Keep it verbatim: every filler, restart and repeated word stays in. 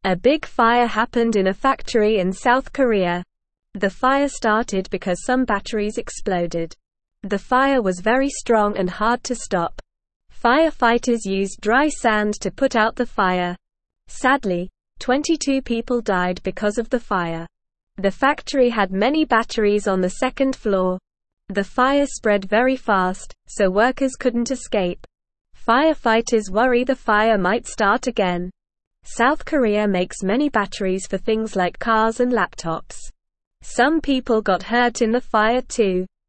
A big fire happened in a factory in South Korea. The fire started because some batteries exploded. The fire was very strong and hard to stop. Firefighters used dry sand to put out the fire. Sadly, twenty-two people died because of the fire. The factory had many batteries on the second floor. The fire spread very fast, so workers couldn't escape. Firefighters worry the fire might start again. South Korea makes many batteries for things like cars and laptops. Some people got hurt in the fire too.